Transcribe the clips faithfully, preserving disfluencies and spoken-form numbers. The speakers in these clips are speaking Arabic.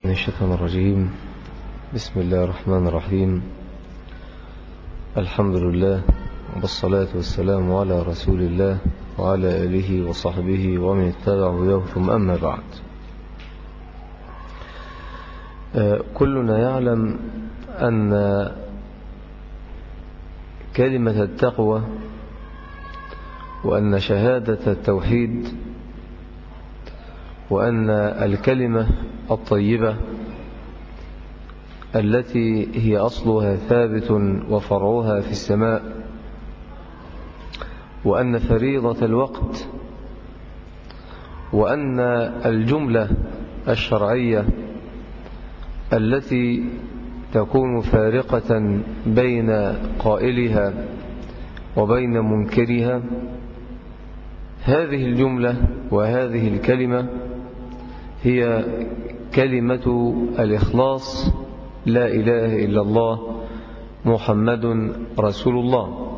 من الشيطان الرجيم. بسم الله الرحمن الرحيم. الحمد لله والصلاة والسلام على رسول الله وعلى آله وصحبه ومن اتبع هداه ثم أما بعد. كلنا يعلم أن كلمة التقوى وأن شهادة التوحيد وأن الكلمة الطيبة التي هي أصلها ثابت وفرعها في السماء، وأن فريضة الوقت، وأن الجملة الشرعية التي تكون فارقة بين قائلها وبين منكرها، هذه الجملة وهذه الكلمة هي كلمة الإخلاص: لا إله إلا الله محمد رسول الله.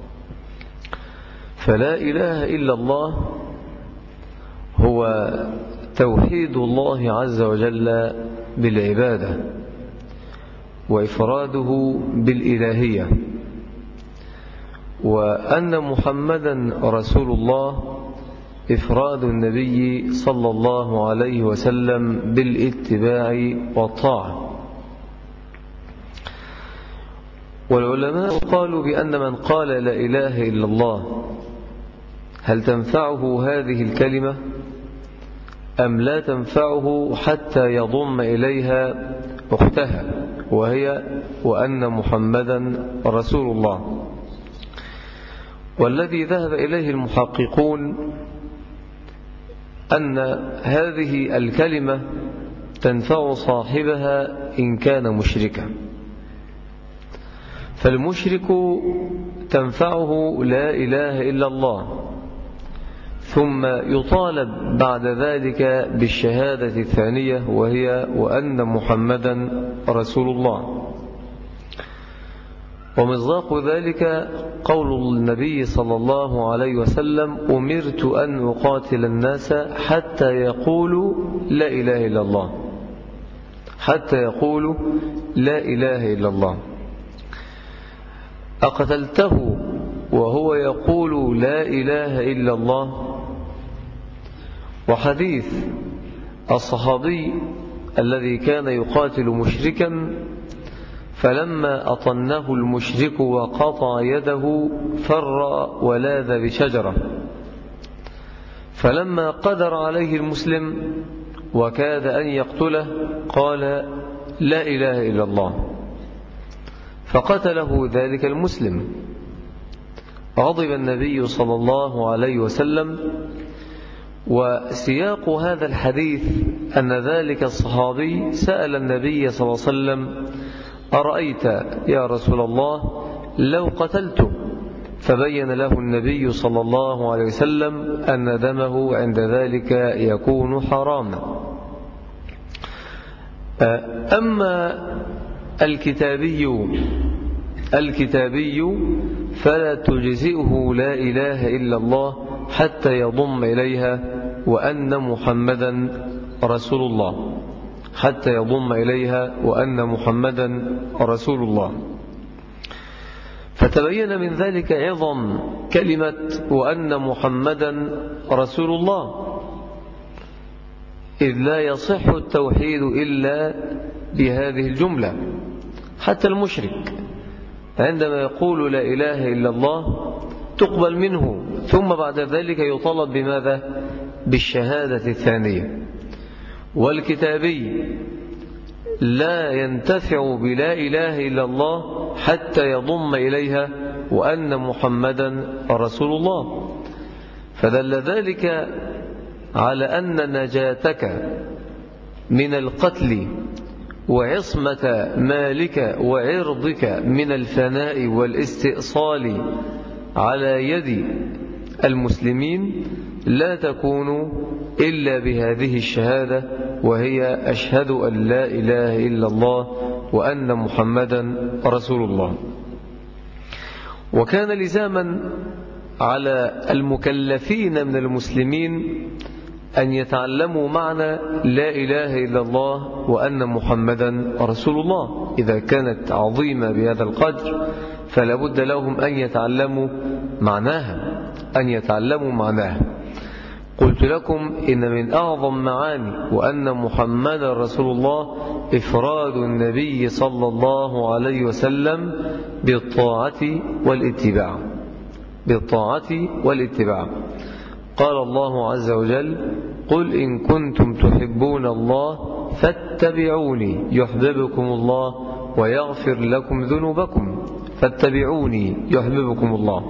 فلا إله إلا الله هو توحيد الله عز وجل بالعبادة وإفراده بالإلهية، وأن محمدا رسول الله إفراد النبي صلى الله عليه وسلم بالاتباع والطاعة. والعلماء قالوا بأن من قال لا إله إلا الله هل تنفعه هذه الكلمة أم لا تنفعه حتى يضم إليها أختها وهي وأن محمدا رسول الله. والذي ذهب إليه المحققون أن هذه الكلمة تنفع صاحبها إن كان مشركا، فالمشرك تنفعه لا إله إلا الله، ثم يطالب بعد ذلك بالشهادة الثانية وهي وأن محمدا رسول الله. ومصداق ذلك قول النبي صلى الله عليه وسلم: أمرت أن أقاتل الناس حتى يقولوا لا إله إلا الله، حتى يقولوا لا إله إلا الله. أقتلته وهو يقول لا إله إلا الله؟ وحديث الصحابي الذي كان يقاتل مشركا فلما أطنه المشرك وقطع يده فر ولاذ بشجرة، فلما قدر عليه المسلم وكاد أن يقتله قال لا إله إلا الله، فقتله ذلك المسلم. غضب النبي صلى الله عليه وسلم. وسياق هذا الحديث أن ذلك الصحابي سأل النبي صلى الله عليه وسلم: أرأيت يا رسول الله لو قتلته؟ فبين له النبي صلى الله عليه وسلم أن دمه عند ذلك يكون حراما. أما الكتابي الكتابي فلا تجزئه لا إله إلا الله حتى يضم إليها وأن محمدا رسول الله، حتى يضم إليها وأن محمدا رسول الله. فتبين من ذلك عظم كلمة وأن محمدا رسول الله، إذ لا يصح التوحيد إلا بهذه الجملة. حتى المشرك عندما يقول لا إله إلا الله تقبل منه، ثم بعد ذلك يطالب بماذا؟ بالشهادة الثانية. والكتابي لا ينتفع بلا إله إلا الله حتى يضم إليها وأن محمدا رسول الله. فدل ذلك على أن نجاتك من القتل وعصمة مالك وعرضك من الفناء والاستئصال على يد المسلمين لا تكون إلا بهذه الشهادة، وهي أشهد أن لا إله إلا الله وأن محمدا رسول الله. وكان لزاما على المكلفين من المسلمين أن يتعلموا معنى لا إله إلا الله وأن محمدا رسول الله. إذا كانت عظيمة بهذا القدر فلا بد لهم أن يتعلموا معناها أن يتعلموا معناها قلت لكم إن من أعظم معاني وأن محمدا رسول الله إفراد النبي صلى الله عليه وسلم بالطاعة والاتباع بالطاعة والاتباع. قال الله عز وجل: قل إن كنتم تحبون الله فاتبعوني يحببكم الله ويغفر لكم ذنوبكم. فاتبعوني يحببكم الله.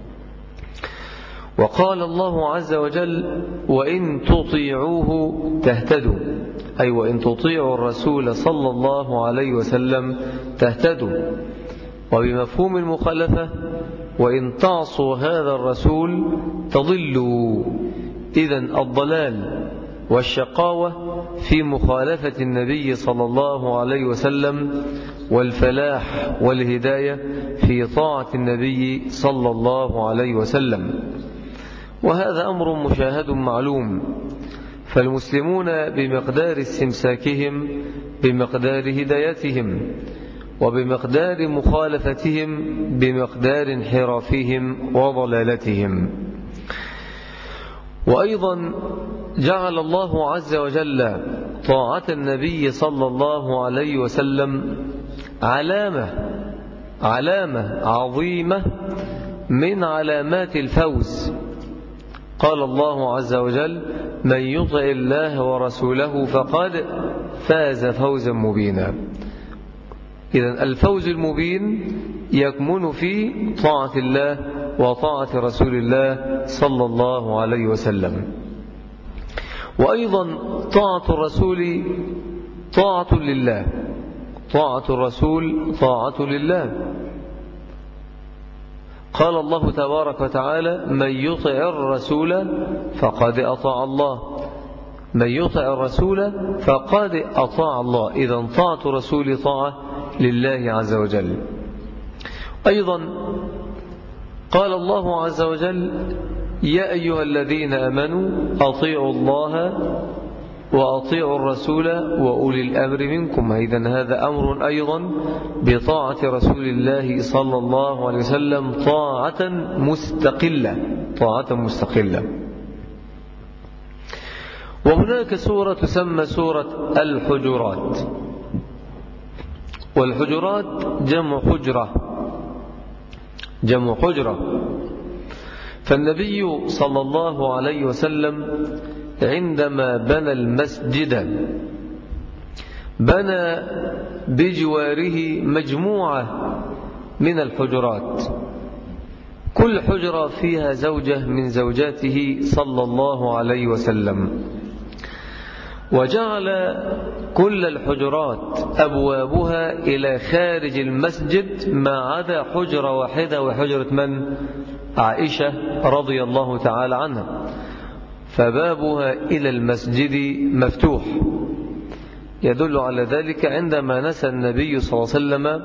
وقال الله عز وجل: وإن تطيعوه تهتدوا، أي وإن تطيعوا الرسول صلى الله عليه وسلم تهتدوا. وبمفهوم المخالفة: وإن تعصوا هذا الرسول تضلوا. إذن الضلال والشقاوة في مخالفة النبي صلى الله عليه وسلم، والفلاح والهداية في طاعة النبي صلى الله عليه وسلم. وهذا أمر مشاهد معلوم، فالمسلمون بمقدار استمساكهم بمقدار هدايتهم، وبمقدار مخالفتهم بمقدار انحرافهم وضلالتهم. وأيضا جعل الله عز وجل طاعة النبي صلى الله عليه وسلم علامة علامة عظيمة من علامات الفوز. قال الله عز وجل: من يطع الله ورسوله فقد فاز فوزا مبينا. إذن الفوز المبين يكمن في طاعة الله وطاعة رسول الله صلى الله عليه وسلم. وأيضا طاعة الرسول طاعة لله، طاعة الرسول طاعة لله. قال الله تبارك وتعالى: من يطع الرسول فقد أطاع الله. من يطع الرسول فقد أطاع الله. إذن طاعة الرسول طاعة لله عز وجل. أيضا قال الله عز وجل: يا أيها الذين آمنوا أطيعوا الله وأطيعوا الرسول وأولي الأمر منكم. إذن هذا أمر أيضا بطاعة رسول الله صلى الله عليه وسلم طاعة مستقلة طاعة مستقلة. وهناك سورة تسمى سورة الحجرات، والحجرات جمع حجرة جمع حجرة. فالنبي صلى الله عليه وسلم عندما بنى المسجد بنى بجواره مجموعة من الحجرات، كل حجرة فيها زوجة من زوجاته صلى الله عليه وسلم، وجعل كل الحجرات أبوابها إلى خارج المسجد ما عدا حجرة واحدة، وحجرة من؟ عائشة رضي الله تعالى عنها، فبابها إلى المسجد مفتوح. يدل على ذلك عندما نسى النبي صلى الله عليه وسلم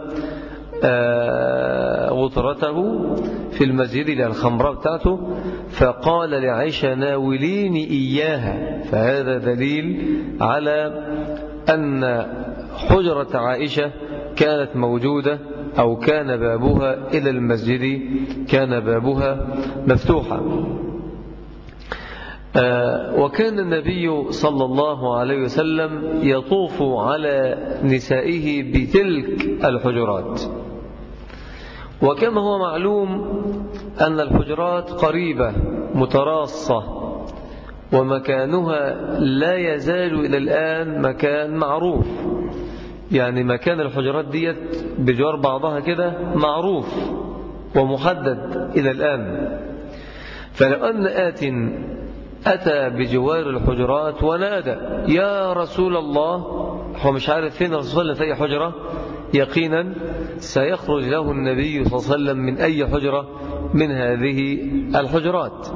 غطرته في المسجد للخمرة بتاعته، فقال لعائشة: ناوليني إياها. فهذا دليل على أن حجرة عائشة كانت موجودة، أو كان بابها إلى المسجد كان بابها مفتوحا. وكان النبي صلى الله عليه وسلم يطوف على نسائه بتلك الحجرات. وكما هو معلوم أن الحجرات قريبة متراصة، ومكانها لا يزال إلى الآن مكان معروف. يعني مكان الحجرات ديت بجوار بعضها كده معروف ومحدد إلى الآن. فلو أن آت أتى بجوار الحجرات ونادى: يا رسول الله، هو مش عارف فين الرسول الله في أي حجرة، يقينا سيخرج له النبي صلى الله عليه وسلم من أي حجرة من هذه الحجرات.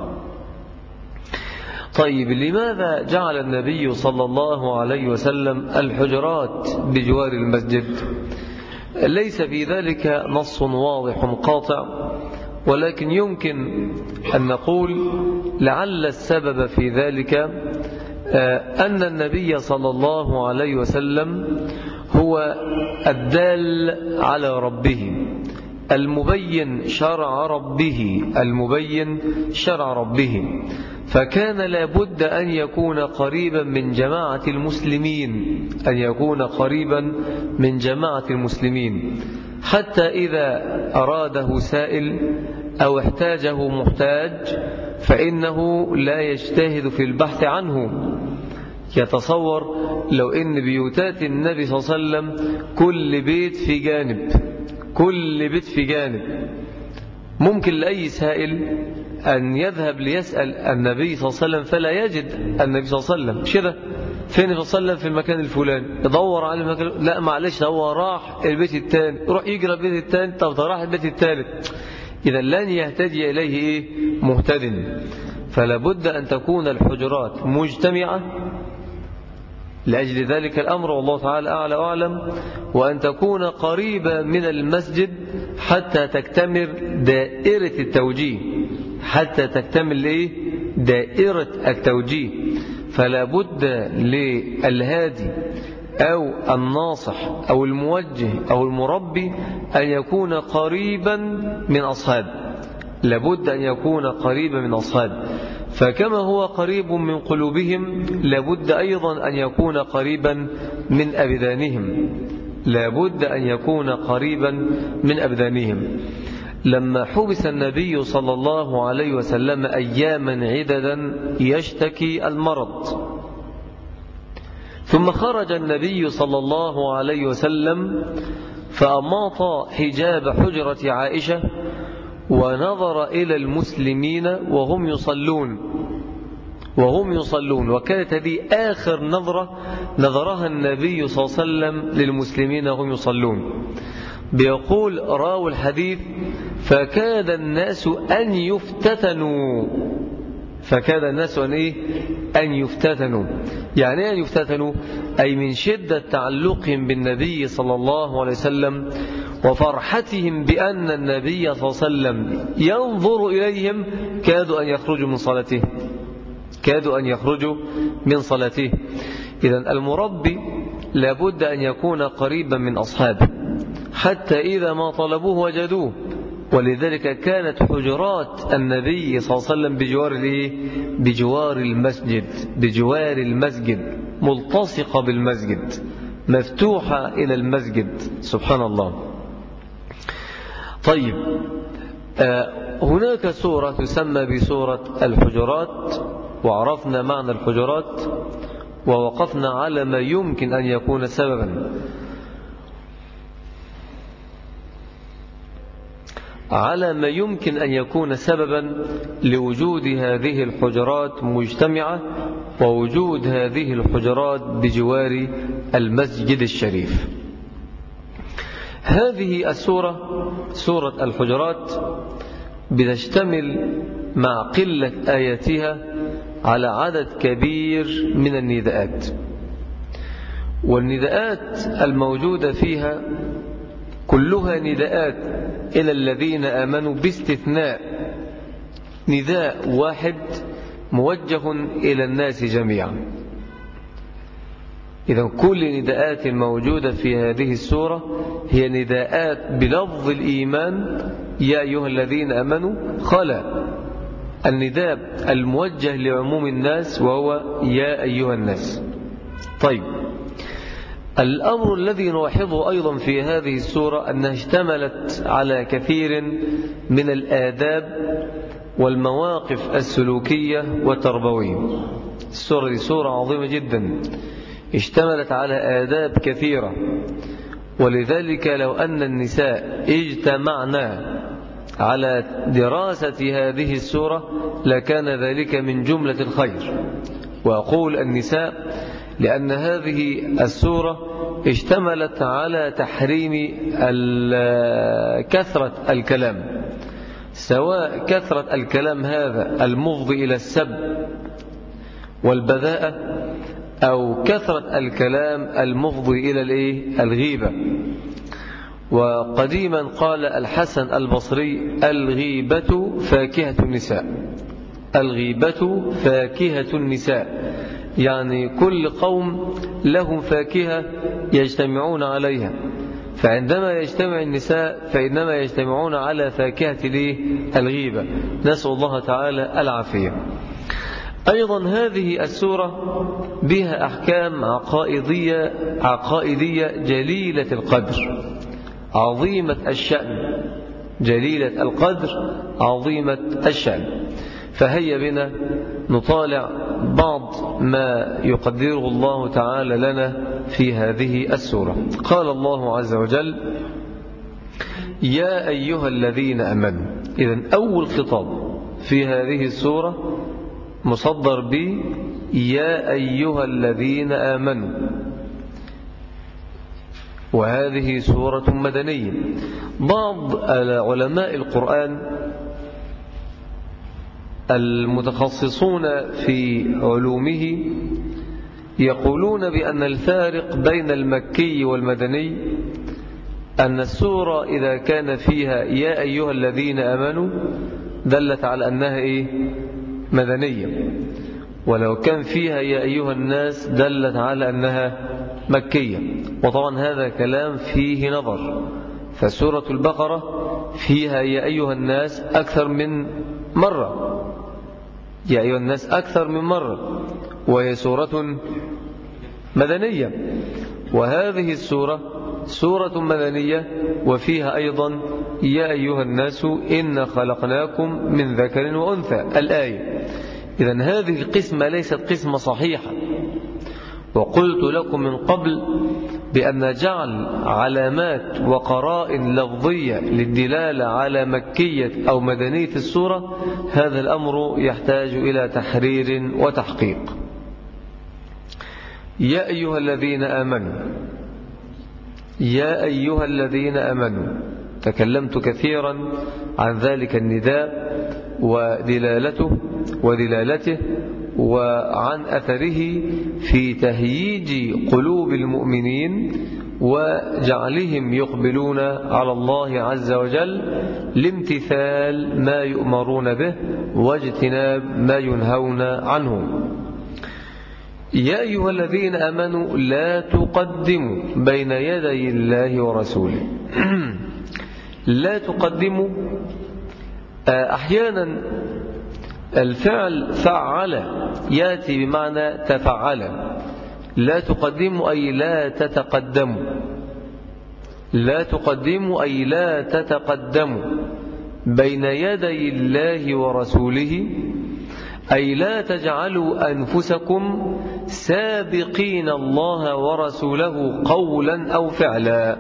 طيب، لماذا جعل النبي صلى الله عليه وسلم الحجرات بجوار المسجد؟ ليس في ذلك نص واضح قاطع، ولكن يمكن أن نقول لعل السبب في ذلك أن النبي صلى الله عليه وسلم هو الدال على ربه، المبين شرع ربه، المبين شرع ربه، فكان لابد أن يكون قريبا من جماعة المسلمين، أن يكون قريبا من جماعة المسلمين، حتى إذا أراده سائل أو احتاجه محتاج فإنه لا يجتهد في البحث عنه. يتصور لو إن بيوتات النبي صلى الله عليه وسلم كل بيت في جانب، كل بيت في جانب، ممكن لأي سائل أن يذهب ليسأل النبي صلى الله عليه وسلم فلا يجد النبي صلى الله عليه وسلم. مش كده؟ فين النبي صلى الله عليه وسلم؟ في المكان الفلاني. يدور على المكان، لا معلش هو راح البيت الثاني، يروح يجري البيت الثاني، طب راح البيت الثالث. إذا لن يهتدي إليه إيه؟ مهتد. فلا بد أن تكون الحجرات مجتمعة لأجل ذلك الأمر، والله تعالى أعلى وأعلم، وأن تكون قريبة من المسجد حتى تكتمل دائرة التوجيه، حتى تكتمل إيه؟ دائرة التوجيه. فلا بد للهادي أو الناصح أو الموجه أو المربي أن يكون قريبا من أصحاب، لابد أن يكون قريبا من أصحاب. فكما هو قريب من قلوبهم لابد أيضا أن يكون قريبا من أبدانهم، لابد أن يكون قريبا من أبدانهم. لما حبس النبي صلى الله عليه وسلم أياما عددا يشتكي المرض، ثم خرج النبي صلى الله عليه وسلم فأماط حجاب حجرة عائشة ونظر إلى المسلمين وهم يصلون وهم يصلون وكانت هذه آخر نظرة نظرها النبي صلى الله عليه وسلم للمسلمين وهم يصلون. بيقول راوي الحديث: فكاد الناس أن يفتتنوا، فكاد الناس أن إيه؟ أن يفتتنوا. يعني أن يفتتنوا أي من شدة تعلقهم بالنبي صلى الله عليه وسلم وفرحتهم بأن النبي صلى الله عليه وسلم ينظر إليهم كادوا أن يخرجوا من صلاته، كادوا أن يخرجوا من صلاته. إذن المربي لابد أن يكون قريبا من أصحابه حتى إذا ما طلبوه وجدوه. ولذلك كانت حجرات النبي صلى الله عليه وسلم بجوار الايه؟ بجوار المسجد، بجوار المسجد، ملتصقة بالمسجد، مفتوحة إلى المسجد. سبحان الله. طيب، آه هناك سورة تسمى بسورة الحجرات، وعرفنا معنى الحجرات ووقفنا على ما يمكن أن يكون سببا على ما يمكن أن يكون سببا لوجود هذه الحجرات مجتمعة ووجود هذه الحجرات بجوار المسجد الشريف. هذه السورة سورة الحجرات بتشتمل مع قلة آياتها على عدد كبير من النداءات، والنداءات الموجودة فيها كلها نداءات إلى الذين آمنوا باستثناء نداء واحد موجه إلى الناس جميعا. إذن كل نداءات موجودة في هذه السورة هي نداءات بلفظ الإيمان: يا أيها الذين آمنوا، خلا النداء الموجه لعموم الناس وهو يا أيها الناس. طيب، الأمر الذي نلاحظه أيضا في هذه السورة أنها اشتملت على كثير من الآداب والمواقف السلوكية والتربوية. السورة دي سورة عظيمة جدا، اشتملت على آداب كثيرة، ولذلك لو أن النساء اجتمعنا على دراسة هذه السورة لكان ذلك من جملة الخير. وأقول النساء لأن هذه السورة اشتملت على تحريم كثرة الكلام، سواء كثرة الكلام هذا المفضي إلى السب والبذاءة أو كثرة الكلام المفضي إلى الغيبة. وقديما قال الحسن البصري: الغيبة فاكهة النساء، الغيبة فاكهة النساء، يعني كل قوم لهم فاكهة يجتمعون عليها، فعندما يجتمع النساء فإنما يجتمعون على فاكهة الغيبة، نسأل الله تعالى العافية. أيضا هذه السورة بها أحكام عقائدية, عقائدية جليلة القدر عظيمة الشأن، جليلة القدر عظيمة الشأن. فهيا بنا نطالع بعض ما يقدره الله تعالى لنا في هذه السورة. قال الله عز وجل: يا أيها الذين آمنوا. إذن أول خطاب في هذه السورة مصدر ب يا أيها الذين آمنوا، وهذه سورة مدنية. بعض علماء القرآن المتخصصون في علومه يقولون بأن الفارق بين المكي والمدني أن السورة إذا كان فيها يا أيها الذين آمنوا دلت على أنها إيه؟ مدنية، ولو كان فيها يا أيها الناس دلت على أنها مكية. وطبعا هذا كلام فيه نظر، فسورة البقرة فيها يا أيها الناس أكثر من مرة، يا أيها الناس أكثر من مرة، وهي سورة مدنية. وهذه السورة سورة مدنية وفيها أيضا يا أيها الناس إنا خلقناكم من ذكر وأنثى الآية. إذن هذه القسمة ليست قسمة صحيحة. وقلت لكم من قبل بأن جعل علامات وقرائن لفظية للدلالة على مكية أو مدنية السورة هذا الأمر يحتاج إلى تحرير وتحقيق. يا أيها الذين آمنوا، يا أيها الذين آمنوا، تكلمت كثيرا عن ذلك النداء ودلالته ودلالته وعن أثره في تهييج قلوب المؤمنين وجعلهم يقبلون على الله عز وجل لامتثال ما يؤمرون به واجتناب ما ينهون عنه. يا أيها الذين آمنوا لا تقدموا بين يدي الله ورسوله. لا تقدموا، أحيانا الفعل فعل يأتي بمعنى تفعل. لا تقدموا أي لا تتقدموا، لا تقدموا أي لا تتقدموا بين يدي الله ورسوله، أي لا تجعلوا أنفسكم سابقين الله ورسوله قولا أو فعلا.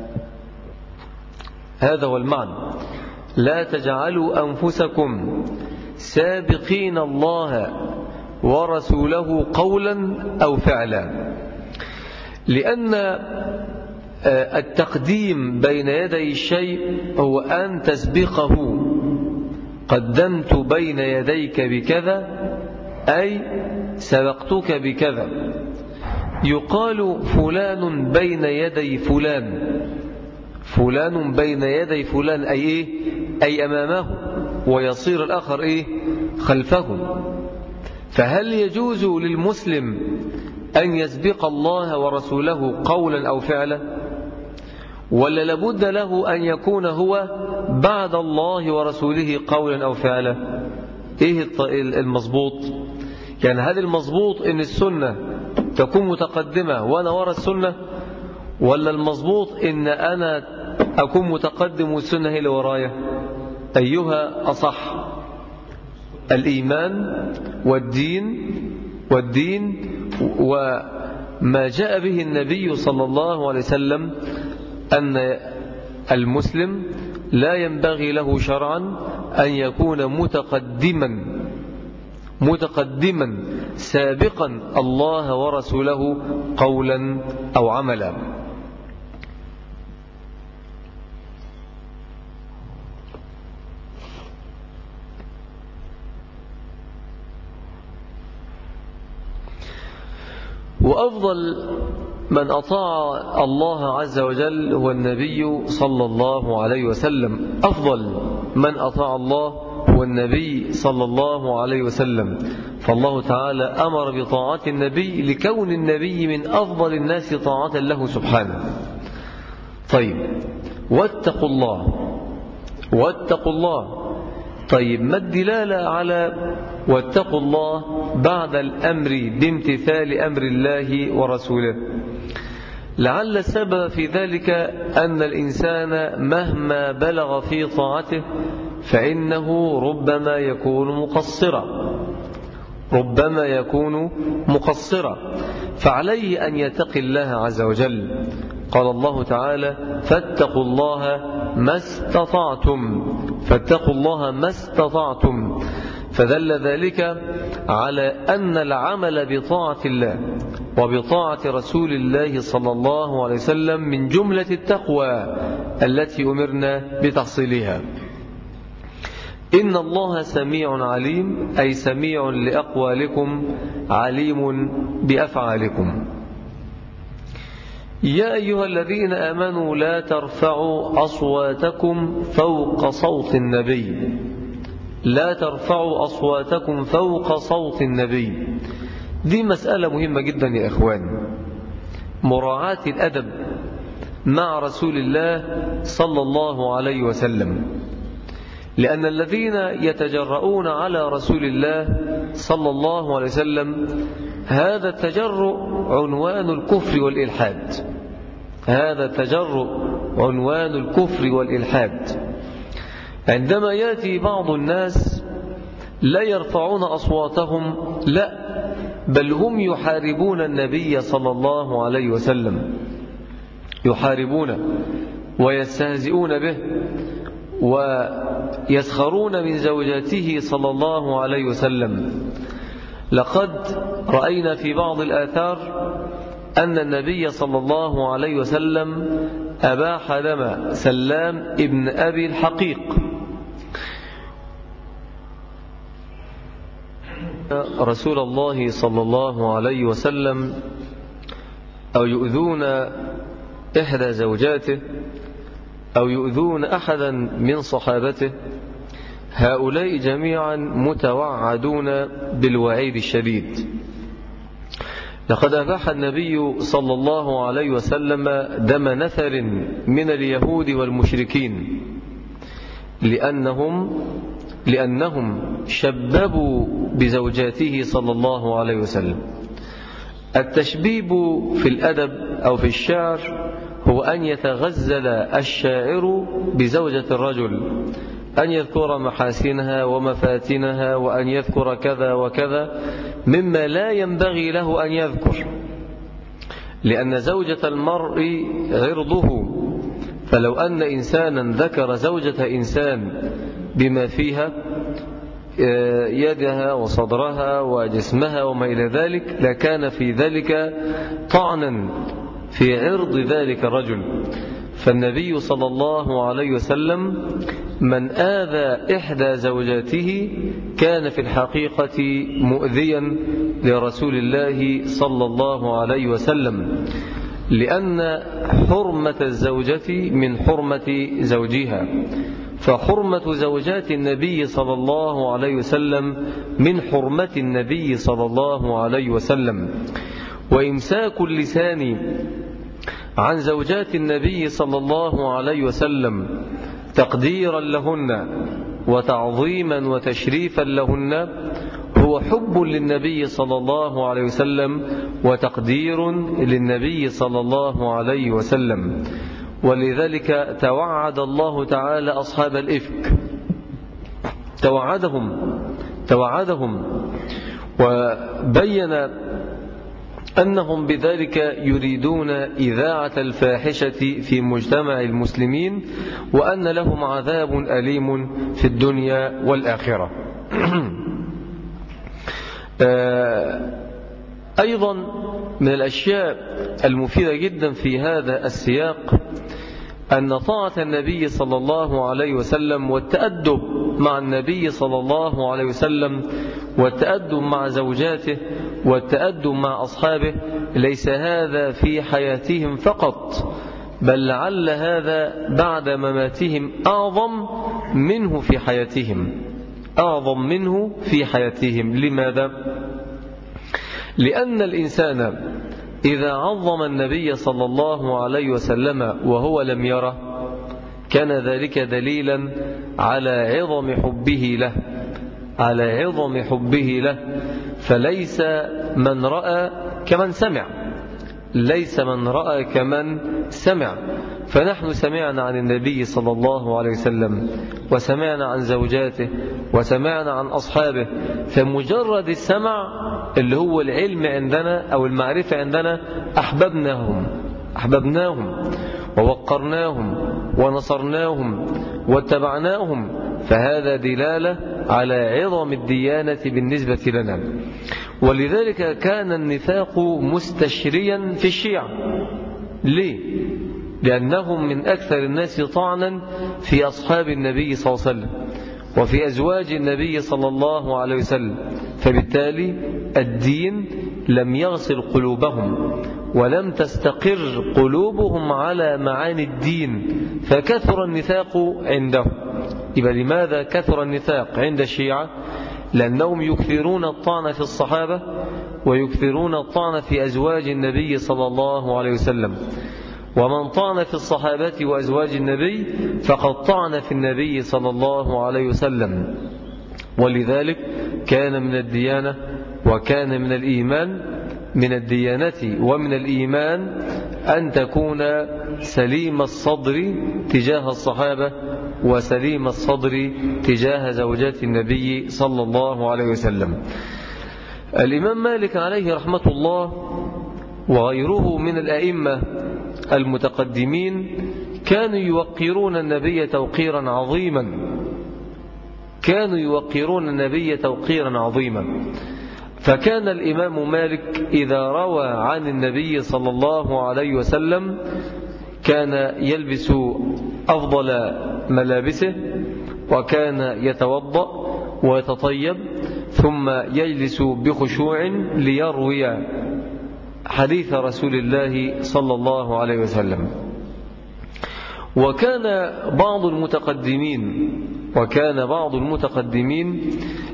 هذا هو المعنى، لا تجعلوا أنفسكم سابقين الله ورسوله قولا أو فعلا، لأن التقديم بين يدي الشيء هو أن تسبقه. قدمت بين يديك بكذا أي سبقتك بكذا. يقال فلان بين يدي فلان، فلان بين يدي فلان أي إيه؟ أي أمامه، ويصير الآخر إيه؟ خلفه. فهل يجوز للمسلم أن يسبق الله ورسوله قولا أو فعلا، ولا لابد له أن يكون هو بعد الله ورسوله قولا أو فعلا؟ إيه المضبوط؟ يعني هل المضبوط إن السنة تكون متقدمة وأنا وراء السنة، ولا المضبوط إن أنا أكون متقدم والسنة هي اللي ورايا؟ أيها أصح؟ الإيمان والدين والدين وما جاء به النبي صلى الله عليه وسلم أن المسلم لا ينبغي له شرعا أن يكون متقدما متقدما سابقا الله ورسوله قولا أو عملا. وأفضل من أطاع الله عز وجل هو النبي صلى الله عليه وسلم. أفضل من أطاع الله هو النبي صلى الله عليه وسلم، فالله تعالى أمر بطاعة النبي لكون النبي من أفضل الناس طاعة له سبحانه. طيب، واتقوا الله واتقوا الله. طيب، ما الدلالة على واتقوا الله بعد الأمر بامتثال أمر الله ورسوله؟ لعل السبب في ذلك أن الإنسان مهما بلغ في طاعته فإنه ربما يكون مقصرا ربما يكون مقصرا فعليه أن يتقي الله عز وجل. قال الله تعالى: فاتقوا الله ما استطعتم فاتقوا الله ما استطعتم فدل ذلك على أن العمل بطاعة الله وبطاعة رسول الله صلى الله عليه وسلم من جملة التقوى التي أمرنا بتحصيلها. إن الله سميع عليم، أي سميع لأقوالكم عليم بأفعالكم. يا أيها الذين آمنوا لا ترفعوا أصواتكم فوق صوت النبي لا ترفعوا أصواتكم فوق صوت النبي. دي مسألة مهمة جدا يا إخوان، مراعاة الأدب مع رسول الله صلى الله عليه وسلم، لأن الذين يتجرؤون على رسول الله صلى الله عليه وسلم هذا التجرؤ عنوان الكفر والإلحاد هذا التجرؤ عنوان الكفر والإلحاد. عندما يأتي بعض الناس لا يرفعون أصواتهم، لا، بل هم يحاربون النبي صلى الله عليه وسلم، يحاربونه ويستهزئون به ويسخرون من زوجاته صلى الله عليه وسلم. لقد رأينا في بعض الآثار أن النبي صلى الله عليه وسلم أباح دم سلام ابن أبي الحقيق. رسول الله صلى الله عليه وسلم أو يؤذون إحدى زوجاته أو يؤذون أحدا من صحابته، هؤلاء جميعا متوعدون بالوعيد الشديد. لقد أباح النبي صلى الله عليه وسلم دم نفر من اليهود والمشركين لأنهم لأنهم شببوا بزوجاته صلى الله عليه وسلم. التشبيب في الأدب أو في الشعر هو أن يتغزل الشاعر بزوجة الرجل، أن يذكر محاسنها ومفاتنها وأن يذكر كذا وكذا مما لا ينبغي له أن يذكر، لأن زوجة المرء عرضه، فلو أن إنسانا ذكر زوجة إنسان بما فيها يدها وصدرها وجسمها وما إلى ذلك لكان في ذلك طعنا في عرض ذلك الرجل. فالنبي صلى الله عليه وسلم من آذى إحدى زوجاته كان في الحقيقة مؤذيا لرسول الله صلى الله عليه وسلم، لأن حرمة الزوجة من حرمة زوجها، فحرمة زوجات النبي صلى الله عليه وسلم من حرمة النبي صلى الله عليه وسلم. وإمساك اللسان عن زوجات النبي صلى الله عليه وسلم تقديرا لهن وتعظيما وتشريفا لهن هو حب للنبي صلى الله عليه وسلم وتقدير للنبي صلى الله عليه وسلم. ولذلك توعد الله تعالى أصحاب الإفك، توعدهم توعدهم وبين أنهم بذلك يريدون إذاعة الفاحشة في مجتمع المسلمين، وأن لهم عذاب أليم في الدنيا والآخرة. أيضا من الأشياء المفيدة جدا في هذا السياق أن طاعة النبي صلى الله عليه وسلم والتأدب مع النبي صلى الله عليه وسلم والتأدب مع زوجاته والتأدب مع أصحابه ليس هذا في حياتهم فقط، بل لعل هذا بعد مماتهم أعظم منه في حياتهم. أعظم منه في حياتهم. لماذا؟ لأن الإنسان إذا عظم النبي صلى الله عليه وسلم وهو لم يره كان ذلك دليلا على عظم حبه له على عظم حبه له فليس من رأى كمن سمع ليس من رأى كمن سمع. فنحن سمعنا عن النبي صلى الله عليه وسلم وسمعنا عن زوجاته وسمعنا عن أصحابه، فمجرد السمع اللي هو العلم عندنا أو المعرفة عندنا أحببناهم أحببناهم ووقرناهم ونصرناهم واتبعناهم، فهذا دلالة على عظم الديانة بالنسبة لنا. ولذلك كان النفاق مستشريا في الشيعة. ليه؟ لأنهم من أكثر الناس طعنا في أصحاب النبي صلى الله عليه وسلم وفي أزواج النبي صلى الله عليه وسلم، فبالتالي الدين لم يغسل قلوبهم ولم تستقر قلوبهم على معاني الدين، فكثر النفاق عندهم. يبقى لماذا كثر النفاق عند الشيعة؟ لأنهم يكثرون الطعن في الصحابة ويكثرون الطعن في أزواج النبي صلى الله عليه وسلم، ومن طعن في الصحابة وأزواج النبي فقد طعن في النبي صلى الله عليه وسلم. ولذلك كان من الديانة وكان من الإيمان من الديانة ومن الإيمان أن تكون سليم الصدر تجاه الصحابة وسليم الصدر تجاه زوجات النبي صلى الله عليه وسلم. الإمام مالك عليه رحمة الله وغيره من الأئمة المتقدمين كانوا يوقرون النبي توقيرا عظيما كانوا يوقرون النبي توقيرا عظيما فكان الإمام مالك إذا روى عن النبي صلى الله عليه وسلم كان يلبس أفضل ملابسه وكان يتوضأ ويتطيب ثم يجلس بخشوع ليروي حديث رسول الله صلى الله عليه وسلم. وكان بعض المتقدمين وكان بعض المتقدمين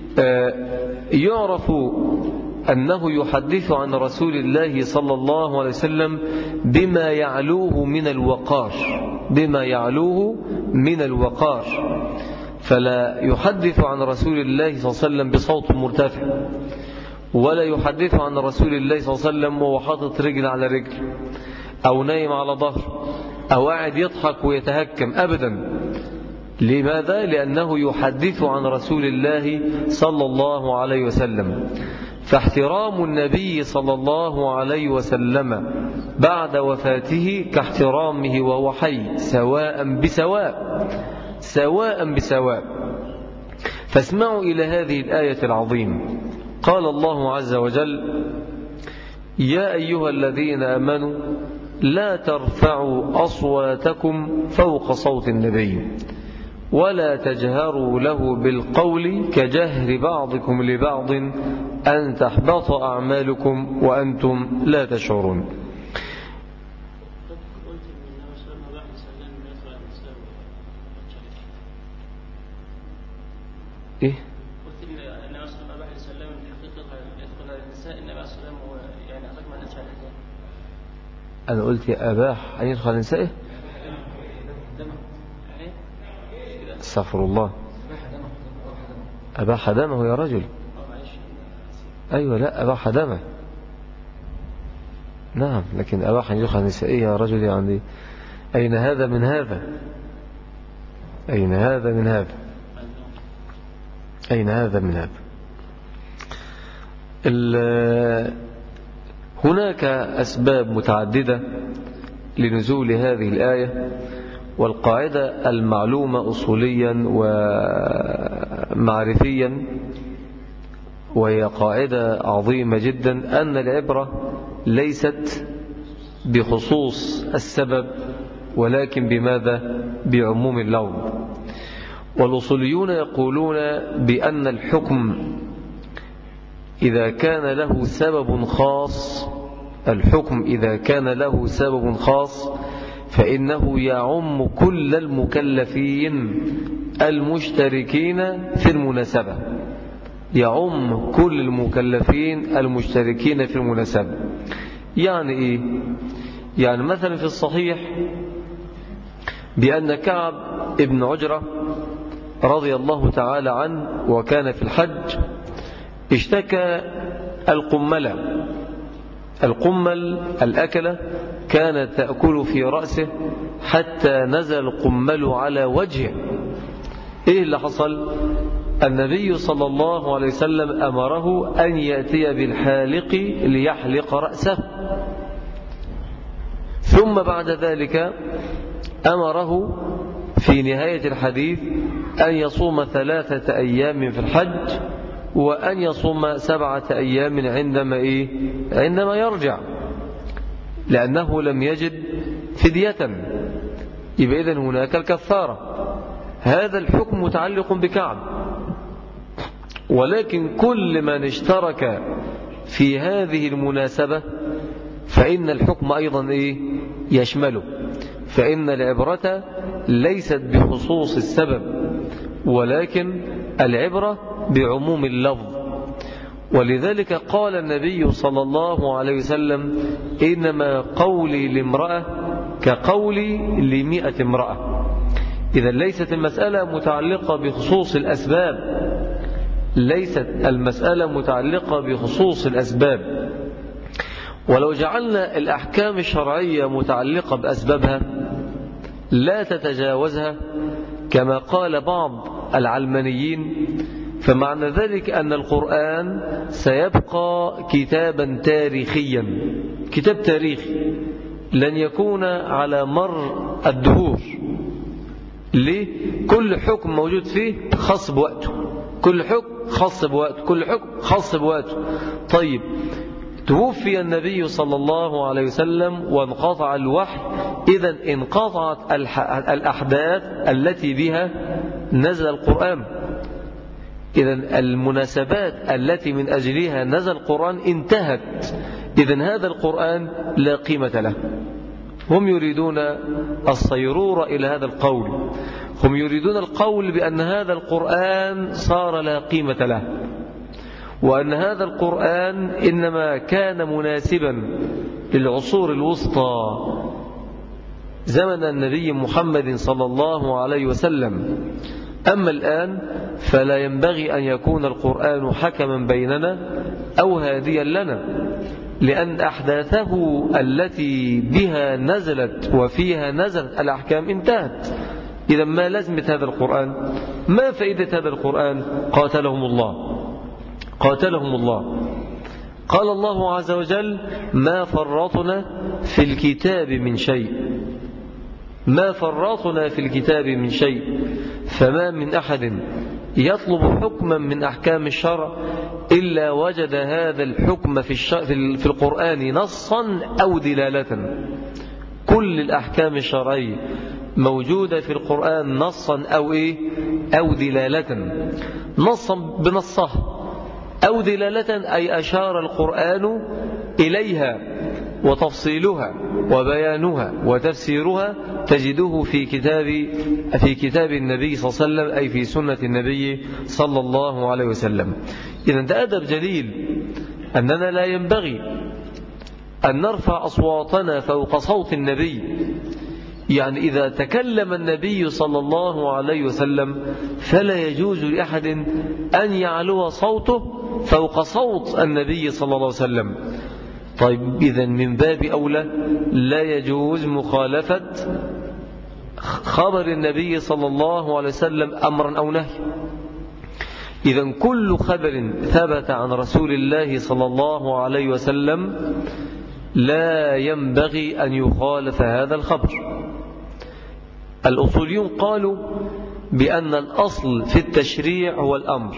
يعرف أنه يحدث عن رسول الله صلى الله عليه وسلم بما يعلوه من الوقار بما يعلوه من الوقار فلا يحدث عن رسول الله صلى الله عليه وسلم بصوت مرتفع، ولا يحدث عن رسول الله صلى الله عليه وسلم وهو حاطط رجل على رجل أو نايم على ظهر أو قاعد يضحك ويتهكم أبدا. لماذا؟ لأنه يحدث عن رسول الله صلى الله عليه وسلم. فاحترام النبي صلى الله عليه وسلم بعد وفاته كاحترامه وهو حي سواء بسواء سواء بسواء. فاسمعوا إلى هذه الآية العظيمة. قال الله عز وجل: يا أيها الذين آمنوا لا ترفعوا أصواتكم فوق صوت النبي ولا تجهروا له بالقول كجهر بعضكم لبعض أن تحبط أعمالكم وأنتم لا تشعرون. إيه؟ قلت إن النبي صلى الله عليه وسلم حقيقة يدخل على النساء النبي صلى الله عليه وسلم يعني أخذ ما نسأل الحجاب. أنا قلت يا أباح أن يدخل النساء؟ استغفر الله. أباح دمه يا رجل. أيوة لا أباح دمه نعم، لكن أباح أن يدخل النساء يا رجل يعني أين هذا من هذا أين هذا من هذا أين هذا من هذا هناك أسباب متعددة لنزول هذه الآية، والقاعدة المعلومة أصوليا ومعرفيا وهي قاعدة عظيمة جدا أن العبرة ليست بخصوص السبب ولكن بماذا؟ بعموم اللفظ. والأصوليون يقولون بأن الحكم إذا كان له سبب خاص الحكم إذا كان له سبب خاص فإنه يعم كل المكلفين المشتركين في المناسبة، يعم كل المكلفين المشتركين في المناسبة. يعني إيه؟ يعني مثلا في الصحيح بأن كعب ابن عجرة رضي الله تعالى عنه وكان في الحج اشتكى القملة، القمل الأكلة كانت تأكل في رأسه حتى نزل القمل على وجهه. إيه اللي حصل؟ النبي صلى الله عليه وسلم أمره أن يأتي بالحالق ليحلق رأسه، ثم بعد ذلك أمره في نهاية الحديث أن يصوم ثلاثة أيام في الحج وأن يصوم سبعة أيام عندما إيه؟ عندما يرجع، لأنه لم يجد فدية. يبقى إذن هناك الكفارة. هذا الحكم متعلق بكعب، ولكن كل من اشترك في هذه المناسبة فإن الحكم أيضا إيه؟ يشمله. فإن العبرة ليست بخصوص السبب، ولكن العبرة بعموم اللفظ. ولذلك قال النبي صلى الله عليه وسلم: إنما قولي لامرأة كقولي لمئة امرأة. إذا ليست المسألة متعلقة بخصوص الأسباب، ليست المسألة متعلقة بخصوص الأسباب. ولو جعلنا الأحكام الشرعية متعلقة بأسبابها لا تتجاوزها كما قال بعض العلمانيين، فمعنى ذلك أن القرآن سيبقى كتابا تاريخيا، كتاب تاريخي لن يكون على مر الدهور. ليه؟ كل حكم موجود فيه خاص بوقته، كل حكم خاص بوقته، كل حكم خاص بوقته. طيب، توفي النبي صلى الله عليه وسلم وانقطع الوحي، إذن انقطعت الأحداث التي بها نزل القرآن. إذن المناسبات التي من أجلها نزل القرآن انتهت. إذن هذا القرآن لا قيمة له. هم يريدون الصيرورة إلى هذا القول، هم يريدون القول بأن هذا القرآن صار لا قيمة له، وأن هذا القرآن إنما كان مناسبا للعصور الوسطى زمن النبي محمد صلى الله عليه وسلم. أما الآن فلا ينبغي أن يكون القرآن حكما بيننا أو هاديا لنا، لأن أحداثه التي بها نزلت وفيها نزلت الأحكام انتهت. إذا ما لازمة هذا القرآن؟ ما فائدة هذا القرآن؟ قاتلهم الله، قاتلهم الله. قال الله عز وجل: ما فرطنا في الكتاب من شيء، ما فرطنا في الكتاب من شيء. فما من أحد يطلب حكما من أحكام الشرع إلا وجد هذا الحكم في, في القرآن نصا أو دلالة. كل الأحكام الشرعية موجودة في القرآن نصا أو إيه؟ أو دلالة. نصا بنصه، أو دلالة أي أشار القرآن إليها، وتفصيلها وبيانها وتفسيرها تجده في كتاب في كتاب النبي صلى الله عليه وسلم، أي في سنة النبي صلى الله عليه وسلم. إذن ده أدب جليل أننا لا ينبغي أن نرفع أصواتنا فوق صوت النبي. يعني إذا تكلم النبي صلى الله عليه وسلم فلا يجوز لأحد أن يعلو صوته فوق صوت النبي صلى الله عليه وسلم. طيب، إذن من باب أولى لا يجوز مخالفة خبر النبي صلى الله عليه وسلم أمرا أو نهي. إذن كل خبر ثبت عن رسول الله صلى الله عليه وسلم لا ينبغي أن يخالف هذا الخبر. الأصوليون قالوا بأن الأصل في التشريع هو الأمر،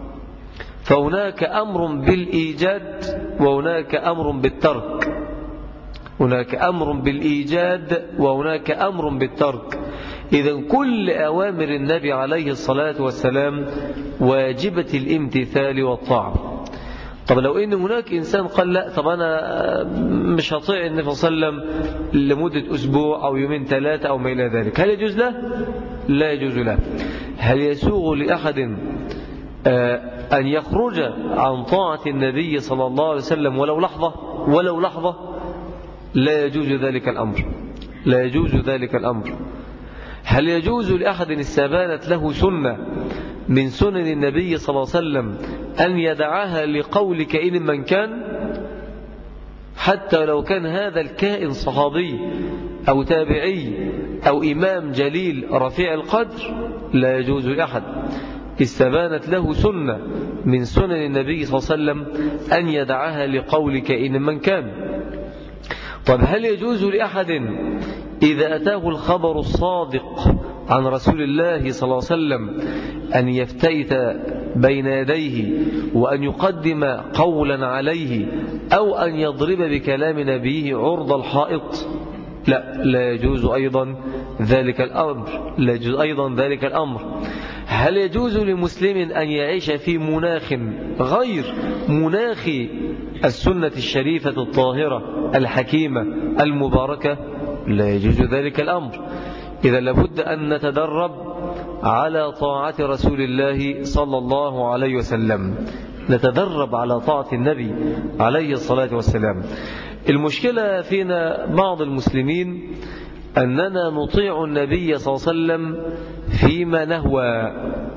فهناك أمر بالإيجاد وهناك أمر بالترك، هناك أمر بالإيجاد وهناك أمر بالترك. إذن كل أوامر النبي عليه الصلاة والسلام واجبة الامتثال والطاعة. طب لو إن هناك إنسان قال لا، طب أنا مش هطيع النبي صلى الله عليه وسلم لمدة أسبوع أو يومين ثلاثة أو ما إلى ذلك، هل يجوز له؟ لا يجوز له. هل يسوغ لأحد أن يخرج عن طاعة النبي صلى الله عليه وسلم ولو لحظة ولو لحظة؟ لا يجوز ذلك الأمر، لا يجوز ذلك الأمر. هل يجوز لأحد استبانت له سنة من سنن النبي صلى الله عليه وسلم أن يدعها لقول كائن من كان، حتى لو كان هذا الكائن صحابي أو تابعي أو إمام جليل رفيع القدر؟ لا يجوز لأحد استبانت له سنة من سنن النبي صلى الله عليه وسلم أن يدعها لقول كائن من كان. طب هل يجوز لأحد إذا أتاه الخبر الصادق عن رسول الله صلى الله عليه وسلم أن يفتئت بين يديه وأن يقدم قولا عليه أو أن يضرب بكلام نبيه عرض الحائط؟ لا، لا يجوز أيضا ذلك الأمر، لا يجوز أيضا ذلك الأمر. هل يجوز لمسلم أن يعيش في مناخ غير مناخ السنة الشريفة الطاهرة الحكيمة المباركة؟ لا يجوز ذلك الأمر. إذا لابد أن نتدرب على طاعة رسول الله صلى الله عليه وسلم، نتدرب على طاعة النبي عليه الصلاة والسلام. المشكلة فينا بعض المسلمين أننا نطيع النبي صلى الله عليه وسلم فيما نهوى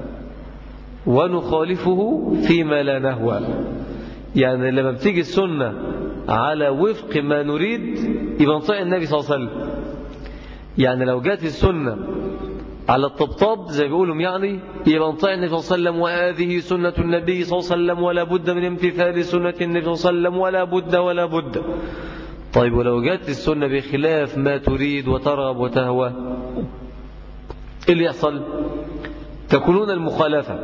ونخالفه فيما لا نهوى. يعني لما بتيجي السنة على وفق ما نريد يبقى نطيع النبي صلى الله عليه وسلم. يعني لو جات السنة على الطبطاب زي بيقولوا يعني يبقى نطيع النبي صلى الله عليه وسلم، وهذه سنة النبي صلى الله عليه وسلم ولا بد من امتثال سنة النبي صلى الله عليه وسلم ولا بد ولا بد. طيب ولو جات السنة بخلاف ما تريد وترغب وتهوى، إيه اللي يحصل؟ تكونون المخالفة.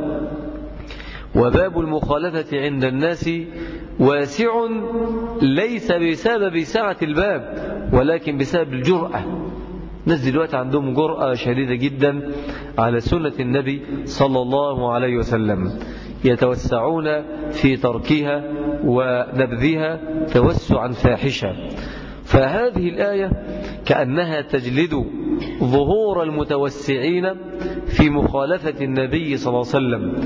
وباب المخالفة عند الناس واسع، ليس بسبب سعة الباب ولكن بسبب الجرأة. الناس دلوقتي عندهم جرأة شديدة جدا على سنة النبي صلى الله عليه وسلم، يتوسعون في تركها ونبذها توسعا فاحشا. فهذه الآية كأنها تجلد ظهور المتوسعين في مخالفة النبي صلى الله عليه وسلم،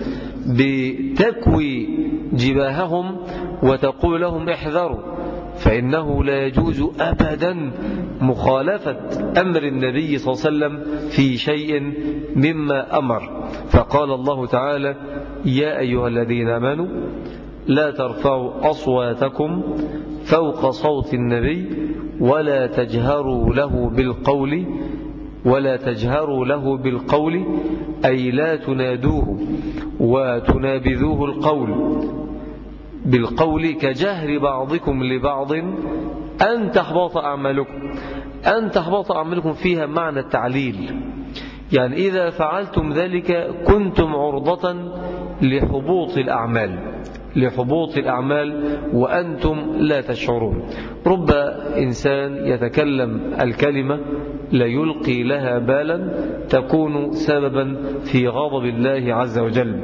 بتكوي جباههم وتقول لهم احذروا، فإنه لا يجوز أبدا مخالفة أمر النبي صلى الله عليه وسلم في شيء مما أمر. فقال الله تعالى: يا أيها الذين آمنوا لا ترفعوا أصواتكم فوق صوت النبي ولا تجهروا له بالقول ولا تجهروا له بالقول أي لا تنادوه وتنابذوه القول بالقول كجهر بعضكم لبعض أن تحبط أعمالكم. أن تحبط أعمالكم فيها معنى التعليل، يعني إذا فعلتم ذلك كنتم عرضة لحبوط الأعمال لحبوط الأعمال وأنتم لا تشعرون. رب إنسان يتكلم الكلمة لا يلقي لها بالا تكون سببا في غضب الله عز وجل.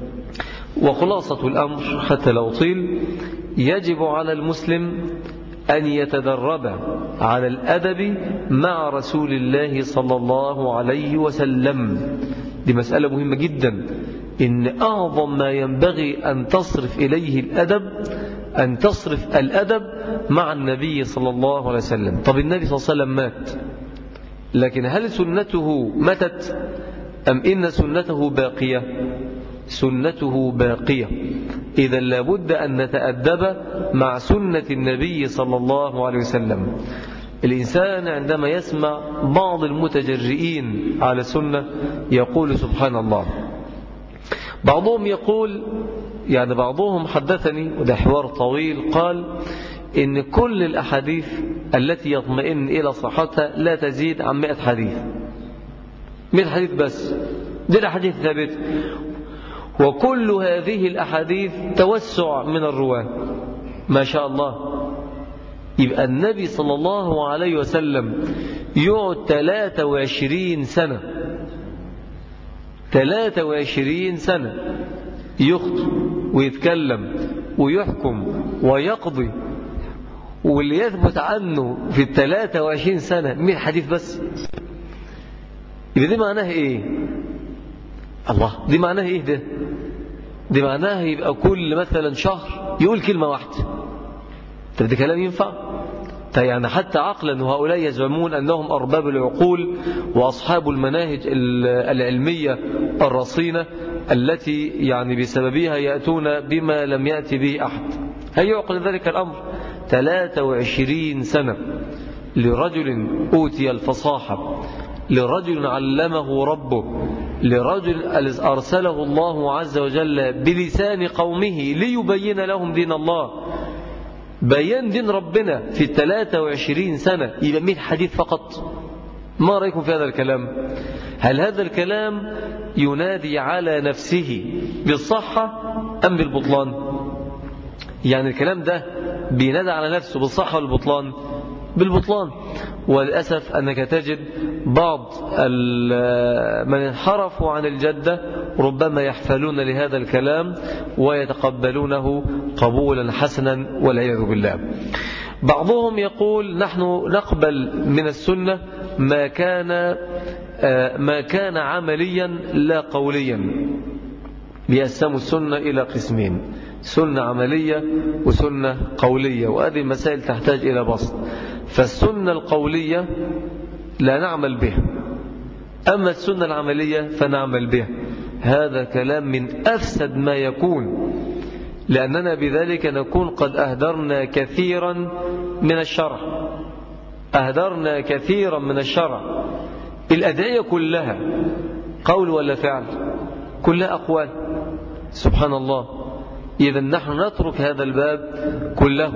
وخلاصة الأمر حتى لو طيل، يجب على المسلم أن يتدرب على الأدب مع رسول الله صلى الله عليه وسلم. دي مسألة مهمة جدا، إن أعظم ما ينبغي أن تصرف إليه الأدب أن تصرف الأدب مع النبي صلى الله عليه وسلم. طب النبي صلى الله عليه وسلم مات، لكن هل سنته ماتت أم إن سنته باقية؟ سنته باقية. إذا لابد أن نتأدب مع سنة النبي صلى الله عليه وسلم. الإنسان عندما يسمع بعض المتجرئين على السنة يقول سبحان الله. بعضهم يقول، يعني بعضهم حدثني وده حوار طويل، قال إن كل الأحاديث التي يطمئن إلى صحتها لا تزيد عن مئة حديث. مئة حديث بس، دي الأحاديث ثابتة، وكل هذه الأحاديث توسع من الرواة ما شاء الله. يبقى النبي صلى الله عليه وسلم يقعد ثلاثة وعشرين سنة ثلاثة وعشرين سنة يخطب ويتكلم ويحكم ويقضي، واللي يثبت عنه في الثلاثة وعشرين سنة مئة حديث بس. يبقى دي معناها ايه؟ الله، دي معناها إيه ده؟ دي معناها يبقى كل مثلا شهر يقول كلمة واحدة. طب ده كلام ينفع؟ يعني حتى عقلا وهؤلاء يزعمون أنهم أرباب العقول وأصحاب المناهج العلمية الرصينة التي يعني بسببها يأتون بما لم يأتي به أحد. هل يعقل ذلك الأمر؟ ثلاثة وعشرين سنة لرجل أوتي الفصاحة، لرجل علمه ربه، لرجل أرسله الله عز وجل بلسان قومه ليبين لهم دين الله، بيان دين ربنا في الثلاثة وعشرين سنة، يبقى مئة حديث فقط. ما رأيكم في هذا الكلام؟ هل هذا الكلام ينادي على نفسه بالصحة أم بالبطلان؟ يعني الكلام ده بينادي على نفسه بالصحة والبطلان؟ بالبطلان. وللأسف أنك تجد بعض من انحرفوا عن الجدة ربما يحفلون لهذا الكلام ويتقبلونه قبولا حسنا والعياذ بالله. بعضهم يقول نحن نقبل من السنة ما كان ما كان عمليا لا قوليا. بيقسموا السنة إلى قسمين: سنة عملية وسنة قولية، وهذه المسائل تحتاج إلى بسط. فالسنة القولية لا نعمل بها، أما السنة العملية فنعمل بها. هذا كلام من أفسد ما يكون، لأننا بذلك نكون قد أهدرنا كثيرا من الشرع أهدرنا كثيرا من الشرع. الأدعية كلها قول ولا فعل؟ كلها أقوال. سبحان الله. إذا نحن نترك هذا الباب كله.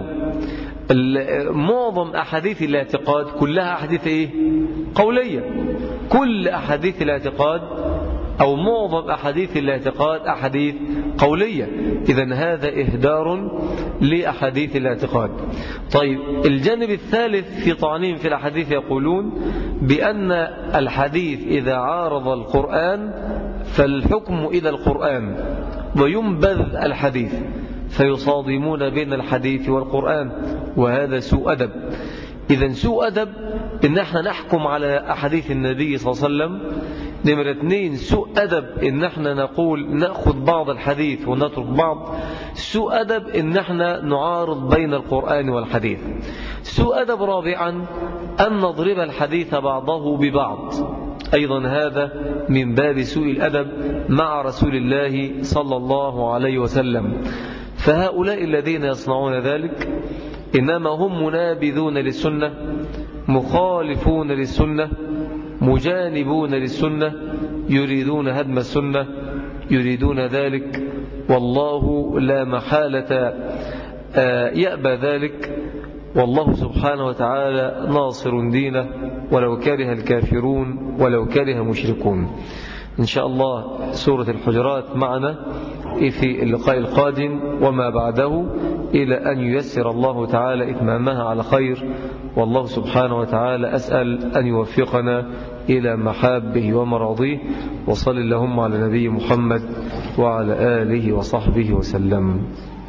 معظم أحاديث الاعتقاد كلها أحاديث إيه؟ قولية. كل أحاديث الاعتقاد أو معظم أحاديث الاعتقاد أحاديث قولية. إذن هذا إهدار لأحاديث الاعتقاد. طيب، الجانب الثالث في طعنهم في الأحاديث يقولون بأن الحديث إذا عارض القرآن فالحكم إلى القرآن وينبذ الحديث، فيصادمون بين الحديث والقرآن، وهذا سوء أدب. إذن سوء أدب إن احنا نحكم على أحاديث النبي صلى الله عليه وسلم. نمرة اثنين، سوء أدب إن احنا نقول نأخذ بعض الحديث ونترك بعض. سوء أدب إن احنا نعارض بين القرآن والحديث. سوء أدب رابعا أن نضرب الحديث بعضه ببعض، أيضا هذا من باب سوء الأدب مع رسول الله صلى الله عليه وسلم. فهؤلاء الذين يصنعون ذلك إنما هم منابذون للسنة، مخالفون للسنة، مجانبون للسنة، يريدون هدم السنة، يريدون ذلك، والله لا محالة يأبى ذلك. والله سبحانه وتعالى ناصر دينه ولو كره الكافرون ولو كره مشركون. إن شاء الله سورة الحجرات معنا في اللقاء القادم وما بعده، إلى أن ييسر الله تعالى إتمامها على خير. والله سبحانه وتعالى أسأل أن يوفقنا إلى محابه ومراضيه. وصل اللهم على نبي محمد وعلى آله وصحبه وسلم.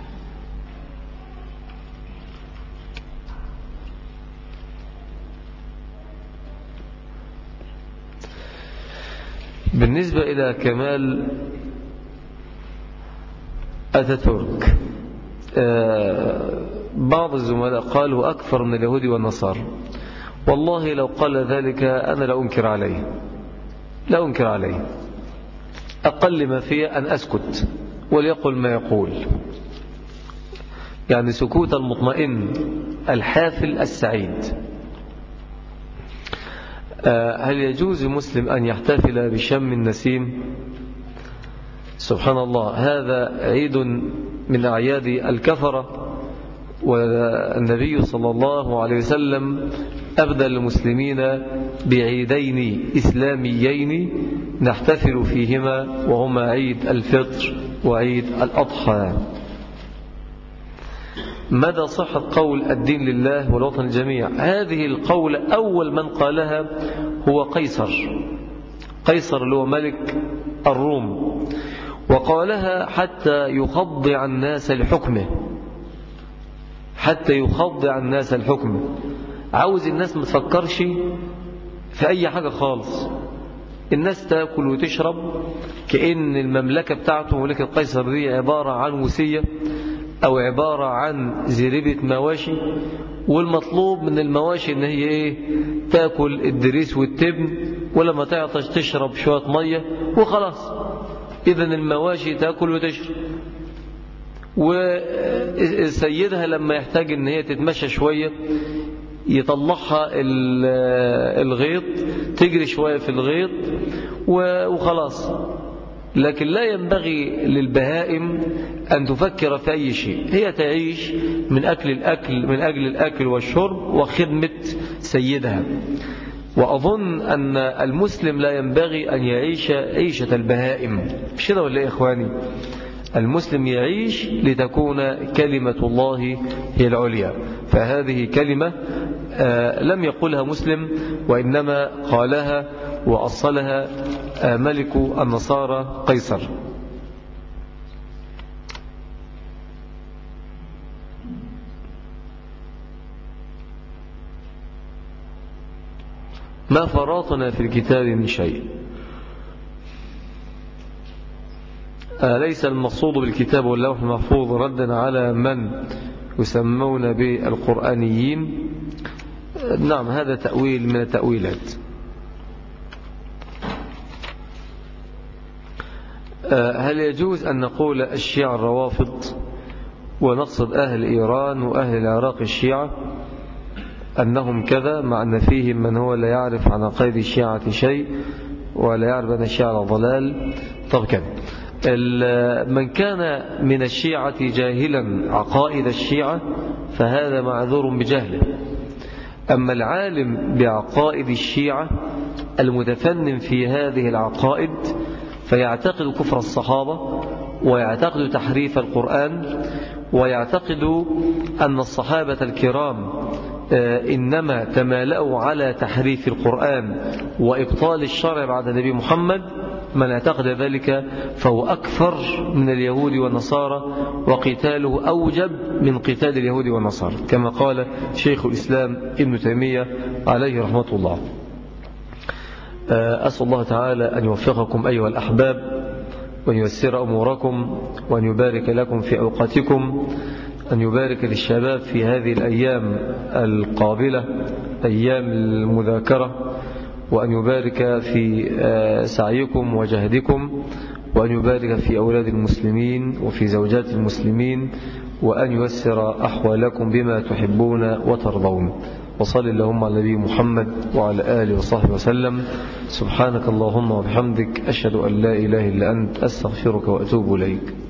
بالنسبة إلى كمال أتاتورك، بعض الزملاء قالوا أكثر من اليهود والنصارى. والله لو قال ذلك أنا لا أنكر عليه لا أنكر عليه أقل ما فيه أن أسكت وليقل ما يقول، يعني سكوت المطمئن الحافل السعيد. هل يجوز لمسلم أن يحتفل بشم النسيم؟ سبحان الله، هذا عيد من أعياد الكفرة، والنبي صلى الله عليه وسلم أبدى المسلمين بعيدين إسلاميين نحتفل فيهما، وهما عيد الفطر وعيد الأضحى. مدى صحة قول الدين لله والوطن الجميع؟ هذه القول أول من قالها هو قيصر قيصر اللي هو ملك الروم، وقالها حتى يخضع الناس لحكمه حتى يخضع الناس لحكمه. عاوز الناس ما تفكرش في أي حاجة خالص، الناس تأكل وتشرب كأن المملكة بتاعته مملكة قيصر دي عبارة عن وسية أو عبارة عن زريبة مواشي، والمطلوب من المواشي إن هي إيه؟ تأكل الدريس والتبن، ولما تعطش تشرب شوية مية وخلاص. إذن المواشي تأكل وتشرب، وسيدها لما يحتاج إن هي تتمشى شوية يطلعها الغيط تجري شوية في الغيط وخلاص. لكن لا ينبغي للبهائم أن تفكر في أي شيء، هي تعيش من أكل الأكل من أجل الأكل والشرب وخدمة سيدها. وأظن أن المسلم لا ينبغي أن يعيش عيشة البهائم، مش كده ولا إيه يا إخواني؟ المسلم يعيش لتكون كلمة الله هي العليا. فهذه كلمة لم يقولها مسلم، وإنما قالها وأصلها ملك النصارى قيصر. ما فرطنا في الكتاب من شيء. أليس المقصود بالكتاب واللوح المحفوظ ردا على من يسمون بالقرآنيين؟ نعم، هذا تأويل من التأويلات. هل يجوز أن نقول الشيعة الروافض ونقصد أهل إيران وأهل العراق الشيعة أنهم كذا، مع أن فيهم من هو لا يعرف عن عقائد الشيعة شيء ولا يعرف أن الشيعة ضلال؟ طب كذا، من كان من الشيعة جاهلا عقائد الشيعة فهذا معذور بجهله. أما العالم بعقائد الشيعة المتفنن في هذه العقائد فيعتقد كفر الصحابة، ويعتقد تحريف القرآن، ويعتقد أن الصحابة الكرام إنما تمالأوا على تحريف القرآن وإبطال الشرع بعد النبي محمد. من اعتقد ذلك فهو أكثر من اليهود والنصارى، وقتاله أوجب من قتال اليهود والنصارى، كما قال شيخ الإسلام ابن تيمية عليه رحمة الله. أسأل الله تعالى أن يوفقكم أيها الأحباب، وأن ييسر أموركم، وأن يبارك لكم في أوقاتكم، أن يبارك للشباب في هذه الأيام القابلة، أيام المذاكرة، وأن يبارك في سعيكم وجهدكم، وأن يبارك في أولاد المسلمين وفي زوجات المسلمين، وأن ييسر أحوالكم بما تحبون وترضون. وصل اللهم على نبي محمد وعلى آله وصحبه وسلم. سبحانك اللهم وبحمدك، أشهد أن لا إله إلا أنت، أستغفرك وأتوب إليك.